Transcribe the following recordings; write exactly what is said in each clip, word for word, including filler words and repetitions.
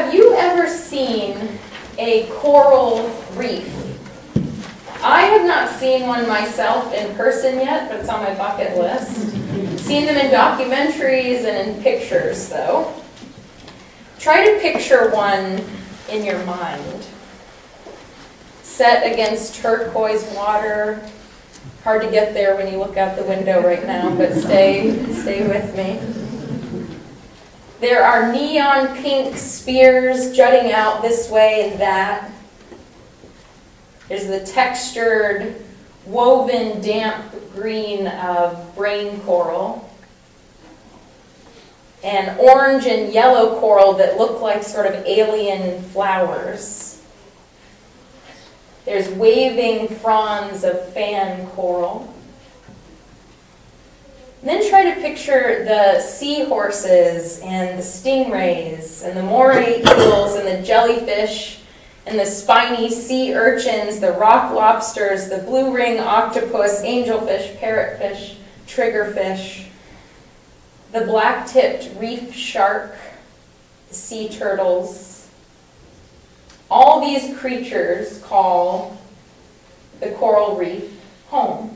have you ever seen a coral reef? I have not seen one myself in person yet, but it's on my bucket list. Seen them in documentaries and in pictures, though. Try to picture one in your mind. Set against turquoise water. Hard to get there when you look out the window right now, but stay, stay with me. There are neon pink spears jutting out this way and that. There's the textured, woven, damp green of brain coral. And orange and yellow coral that look like sort of alien flowers. There's waving fronds of fan coral. And then try to picture the seahorses and the stingrays and the moray eels and the jellyfish and the spiny sea urchins, the rock lobsters, the blue ring octopus, angelfish, parrotfish, triggerfish, the black-tipped reef shark, the sea turtles. All these creatures call the coral reef home.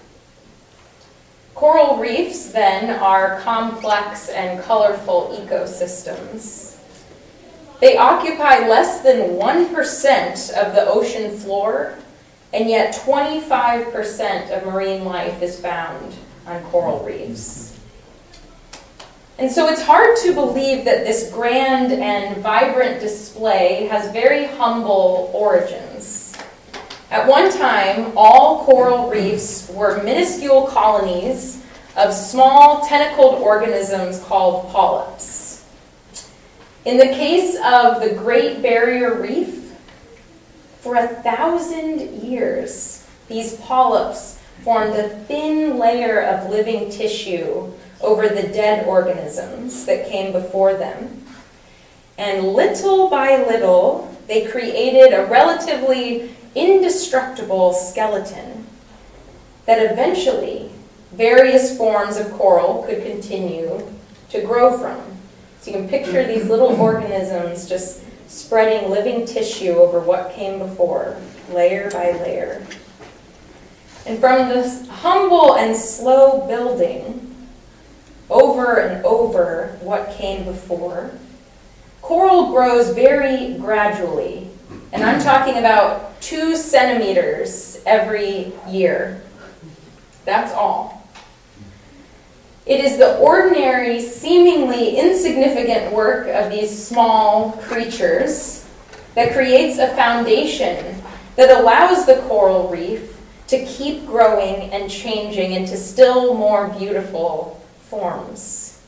Coral reefs, then, are complex and colorful ecosystems. They occupy less than one percent of the ocean floor, and yet twenty-five percent of marine life is found on coral reefs. And so it's hard to believe that this grand and vibrant display has very humble origins. At one time, all coral reefs were minuscule colonies of small tentacled organisms called polyps. In the case of the Great Barrier Reef, for a thousand years, these polyps formed a thin layer of living tissue over the dead organisms that came before them. And little by little, they created a relatively indestructible skeleton that eventually various forms of coral could continue to grow from. So you can picture these little organisms just spreading living tissue over what came before, layer by layer. And from this humble and slow building, over and over what came before, coral grows very gradually. And I'm talking about two centimeters every year. That's all. It is the ordinary, seemingly insignificant work of these small creatures that creates a foundation that allows the coral reef to keep growing and changing into still more beautiful forms.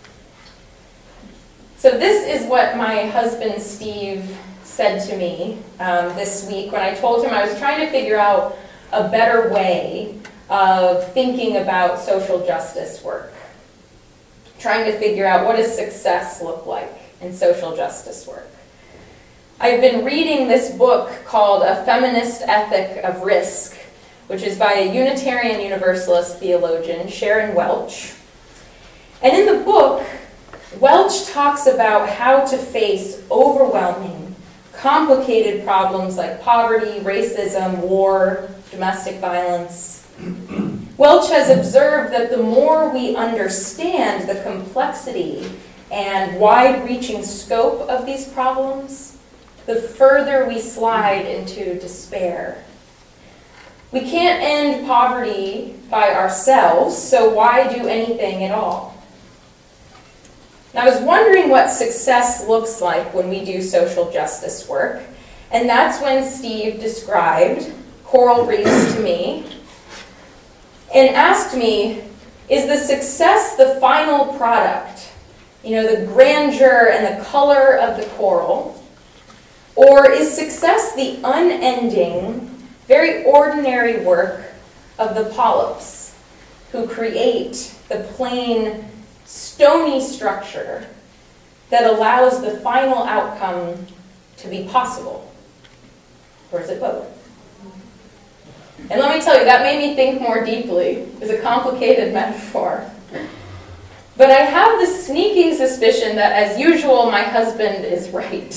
So this is what my husband Steve said to me um, this week when I told him I was trying to figure out a better way of thinking about social justice work. Trying to figure out what does success look like in social justice work. I've been reading this book called A Feminist Ethic of Risk, which is by a Unitarian Universalist theologian, Sharon Welch. And in the book, Welch talks about how to face overwhelming, complicated problems like poverty, racism, war, domestic violence. Welch has observed that the more we understand the complexity and wide-reaching scope of these problems, the further we slide into despair. We can't end poverty by ourselves, so why do anything at all? And I was wondering what success looks like when we do social justice work, and that's when Steve described coral reefs to me and asked me, is the success the final product? You know, the grandeur and the color of the coral? Or is success the unending, very ordinary work of the polyps who create the plain, stony structure that allows the final outcome to be possible? Or is it both? And let me tell you, that made me think more deeply. It's a complicated metaphor. But I have the sneaking suspicion that, as usual, my husband is right.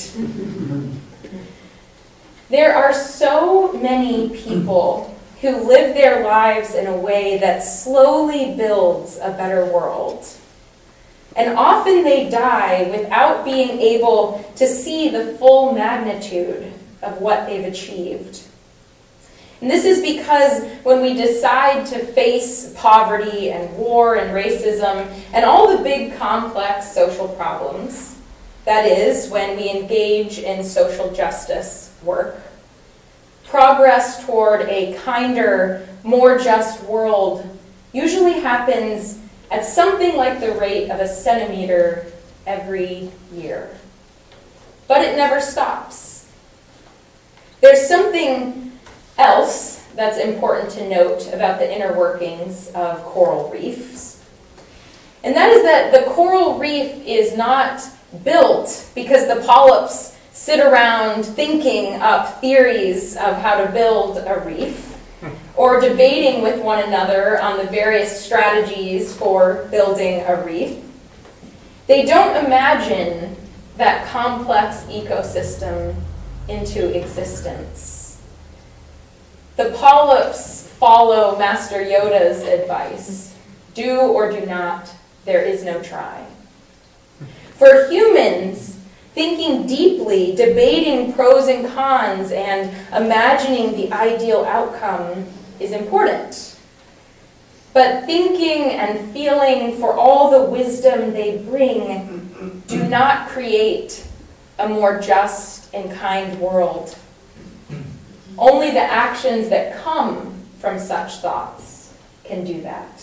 There are so many people who live their lives in a way that slowly builds a better world. And often they die without being able to see the full magnitude of what they've achieved. And this is because when we decide to face poverty and war and racism and all the big complex social problems, that is, when we engage in social justice work, progress toward a kinder, more just world usually happens at something like the rate of a centimeter every year. But it never stops. There's something else that's important to note about the inner workings of coral reefs. And that is that the coral reef is not built because the polyps sit around thinking up theories of how to build a reef, or debating with one another on the various strategies for building a reef. They don't imagine that complex ecosystem into existence. The polyps follow Master Yoda's advice. Do or do not, there is no try. For humans, thinking deeply, debating pros and cons, and imagining the ideal outcome is important. But thinking and feeling for all the wisdom they bring do not create a more just and kind world. Only the actions that come from such thoughts can do that.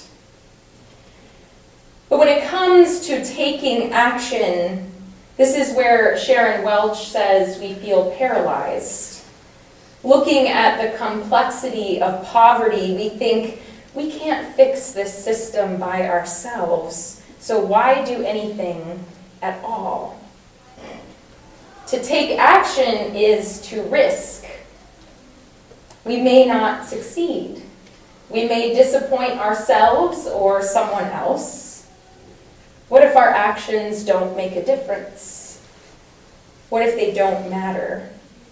But when it comes to taking action, this is where Sharon Welch says we feel paralyzed. Looking at the complexity of poverty, we think we can't fix this system by ourselves, so why do anything at all? To take action is to risk. We may not succeed. We may disappoint ourselves or someone else. What if our actions don't make a difference? What if they don't matter?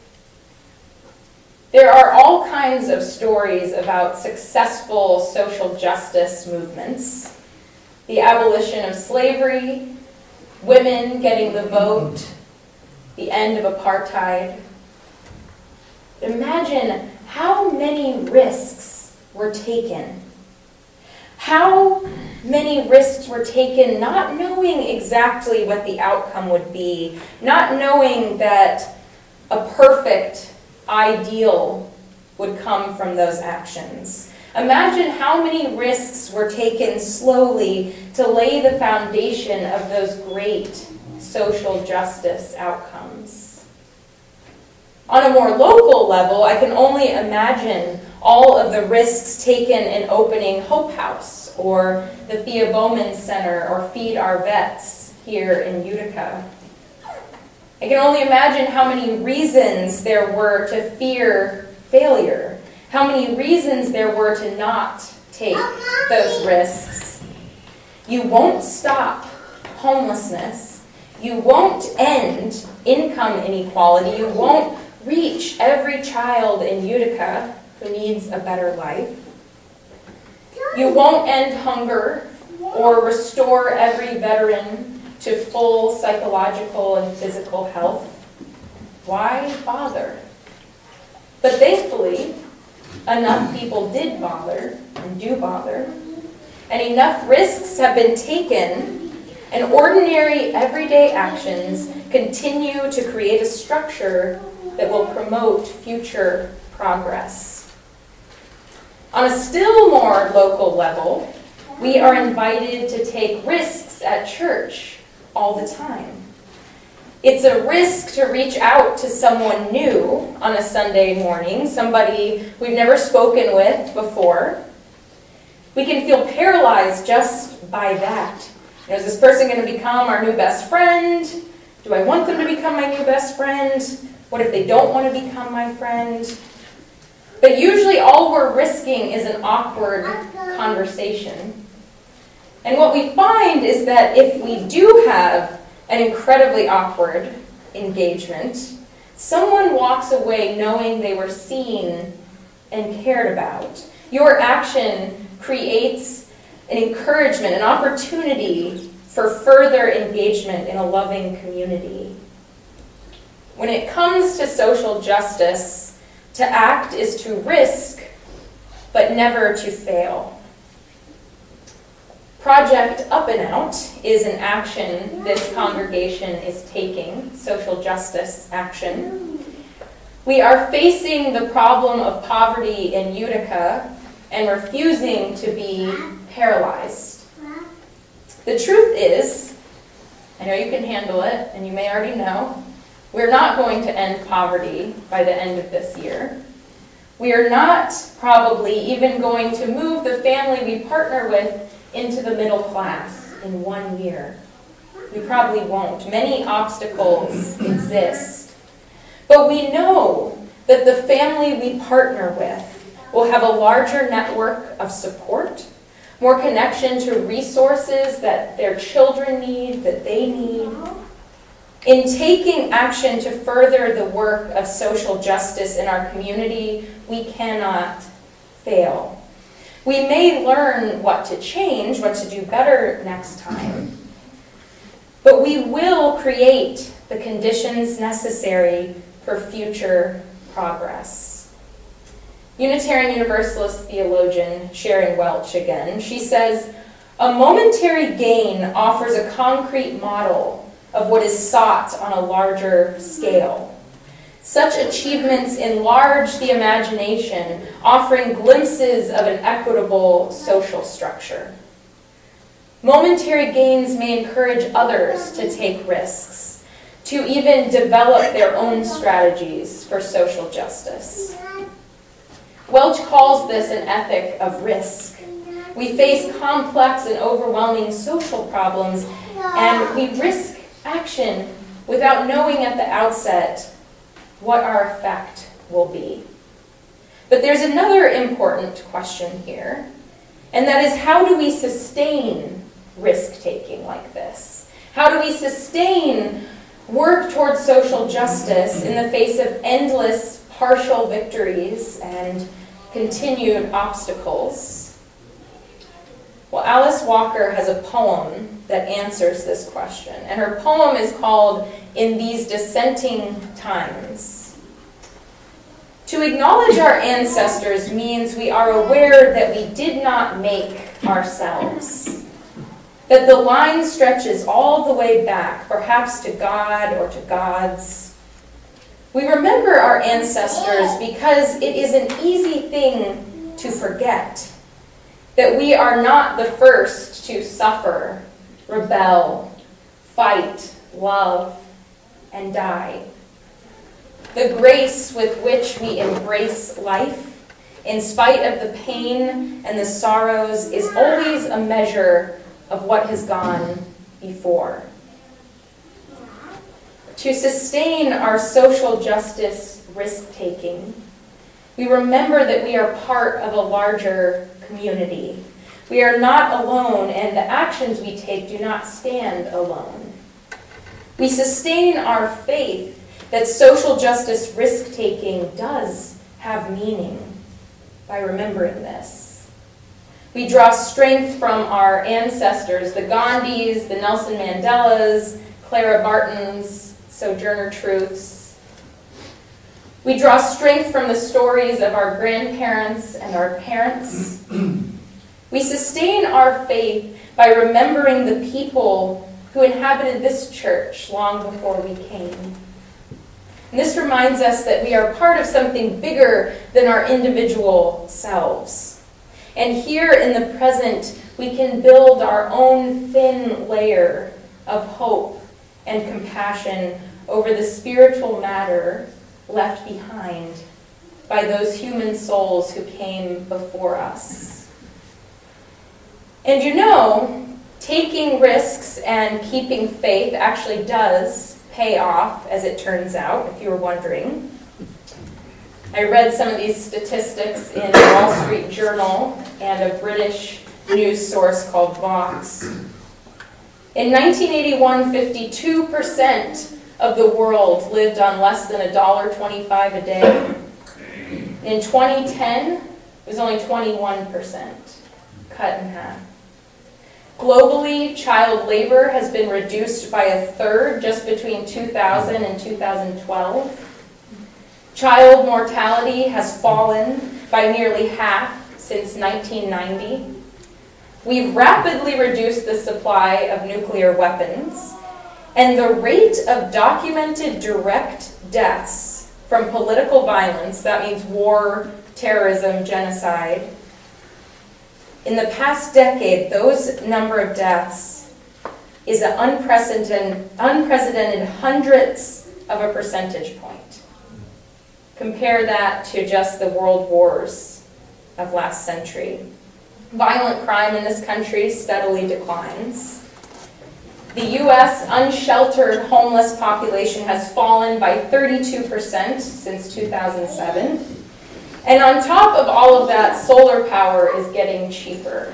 There are all kinds of stories about successful social justice movements. The abolition of slavery, women getting the vote, the end of apartheid. Imagine how many risks were taken. How many risks were taken not knowing exactly what the outcome would be, not knowing that a perfect ideal would come from those actions. Imagine how many risks were taken slowly to lay the foundation of those great social justice outcomes. On a more local level, I can only imagine all of the risks taken in opening Hope House or the Thea Bowman Center or Feed Our Vets here in Utica. I can only imagine how many reasons there were to fear failure, how many reasons there were to not take those risks. You won't stop homelessness. You won't end income inequality. You won't reach every child in Utica who needs a better life. You won't end hunger or restore every veteran to full psychological and physical health. Why bother? But thankfully, enough people did bother and do bother, and enough risks have been taken, and ordinary everyday actions continue to create a structure that will promote future progress. On a still more local level, we are invited to take risks at church all the time. It's a risk to reach out to someone new on a Sunday morning, somebody we've never spoken with before. We can feel paralyzed just by that. You know, is this person going to become our new best friend? Do I want them to become my new best friend? What if they don't want to become my friend? But usually all we're risking is an awkward conversation. And what we find is that if we do have an incredibly awkward engagement, someone walks away knowing they were seen and cared about. Your action creates an encouragement, an opportunity for further engagement in a loving community. When it comes to social justice, to act is to risk, but never to fail. Project Up and Out is an action this congregation is taking, social justice action. We are facing the problem of poverty in Utica and refusing to be paralyzed. The truth is, I know you can handle it, and you may already know, we're not going to end poverty by the end of this year. We are not probably even going to move the family we partner with into the middle class in one year. We probably won't. Many obstacles exist. But we know that the family we partner with will have a larger network of support, more connection to resources that their children need, that they need. In taking action to further the work of social justice in our community, we cannot fail. We may learn what to change, what to do better next time, but we will create the conditions necessary for future progress. Unitarian Universalist theologian Sharon Welch again, she says, "A momentary gain offers a concrete model of what is sought on a larger scale. Such achievements enlarge the imagination, offering glimpses of an equitable social structure. Momentary gains may encourage others to take risks, to even develop their own strategies for social justice." Welch calls this an ethic of risk. We face complex and overwhelming social problems, and we risk action without knowing at the outset what our effect will be. But there's another important question here, and that is, how do we sustain risk-taking like this? How do we sustain work towards social justice in the face of endless partial victories and continued obstacles? Well, Alice Walker has a poem that answers this question, and her poem is called "In These Dissenting Times." To acknowledge our ancestors means we are aware that we did not make ourselves, that the line stretches all the way back, perhaps to God or to gods. We remember our ancestors because it is an easy thing to forget that we are not the first to suffer, rebel, fight, love, and die. The grace with which we embrace life, in spite of the pain and the sorrows, is always a measure of what has gone before. To sustain our social justice risk-taking, we remember that we are part of a larger community. We are not alone, and the actions we take do not stand alone. We sustain our faith that social justice risk-taking does have meaning by remembering this. We draw strength from our ancestors, the Gandhis, the Nelson Mandelas, Clara Bartons, Sojourner Truths. We draw strength from the stories of our grandparents and our parents. We sustain our faith by remembering the people who inhabited this church long before we came. And this reminds us that we are part of something bigger than our individual selves. And here in the present, we can build our own thin layer of hope and compassion over the spiritual matter left behind by those human souls who came before us. And you know, taking risks and keeping faith actually does pay off, as it turns out, if you were wondering. I read some of these statistics in the Wall Street Journal, and a British news source called Vox. In nineteen eighty-one, fifty-two percent of the world lived on less than one dollar twenty-five a day. In twenty ten, it was only twenty-one percent, cut in half. Globally, child labor has been reduced by a third just between two thousand and two thousand twelve. Child mortality has fallen by nearly half since nineteen ninety. We've rapidly reduced the supply of nuclear weapons, and the rate of documented direct deaths from political violence, that means war, terrorism, genocide, in the past decade, those number of deaths is an unprecedented, unprecedented hundredths of a percentage point. Compare that to just the world wars of last century. Violent crime in this country steadily declines. The U S unsheltered homeless population has fallen by thirty-two percent since two thousand seven. And on top of all of that, solar power is getting cheaper.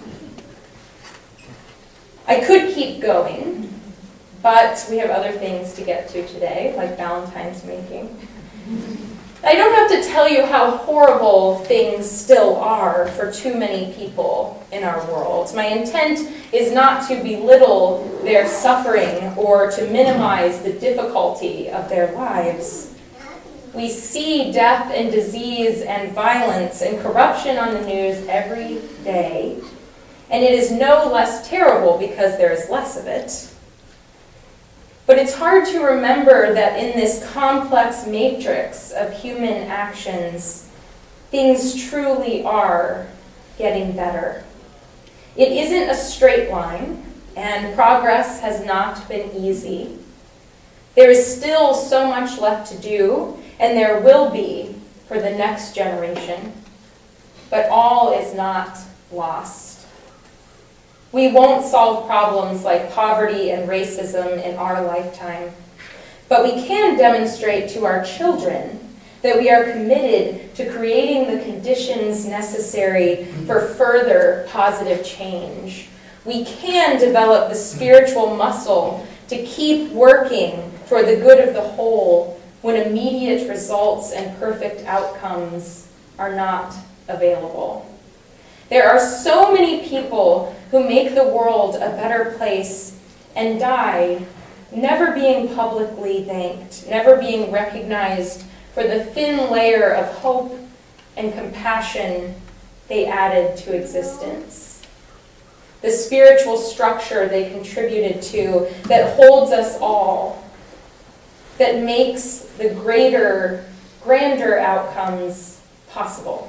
I could keep going, but we have other things to get to today, like Valentine's making. I don't have to tell you how horrible things still are for too many people in our world. My intent is not to belittle their suffering or to minimize the difficulty of their lives. We see death and disease and violence and corruption on the news every day, and it is no less terrible because there is less of it. But it's hard to remember that in this complex matrix of human actions, things truly are getting better. It isn't a straight line, and progress has not been easy. There is still so much left to do, and there will be for the next generation. But all is not lost. We won't solve problems like poverty and racism in our lifetime, but we can demonstrate to our children that we are committed to creating the conditions necessary for further positive change. We can develop the spiritual muscle to keep working for the good of the whole when immediate results and perfect outcomes are not available. There are so many people who make the world a better place and die, never being publicly thanked, never being recognized for the thin layer of hope and compassion they added to existence. The spiritual structure they contributed to that holds us all, that makes the greater, grander outcomes possible.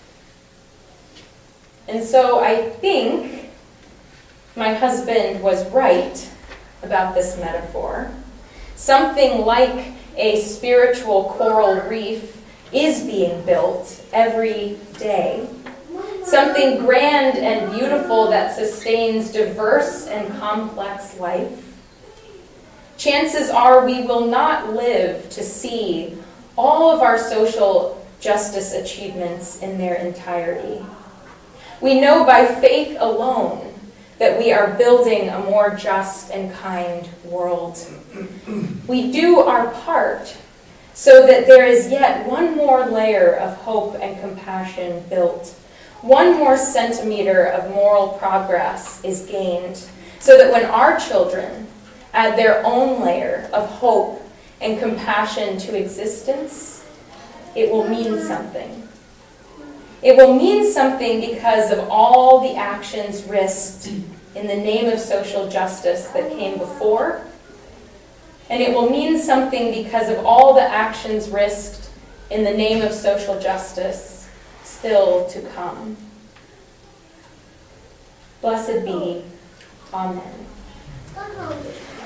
And so I think my husband was right about this metaphor. Something like a spiritual coral reef is being built every day. Something grand and beautiful that sustains diverse and complex life. Chances are we will not live to see all of our social justice achievements in their entirety. We know by faith alone that we are building a more just and kind world. We do our part so that there is yet one more layer of hope and compassion built. One more centimeter of moral progress is gained so that when our children add their own layer of hope and compassion to existence, it will mean something. It will mean something because of all the actions risked in the name of social justice that came before. And it will mean something because of all the actions risked in the name of social justice still to come. Blessed be. Amen.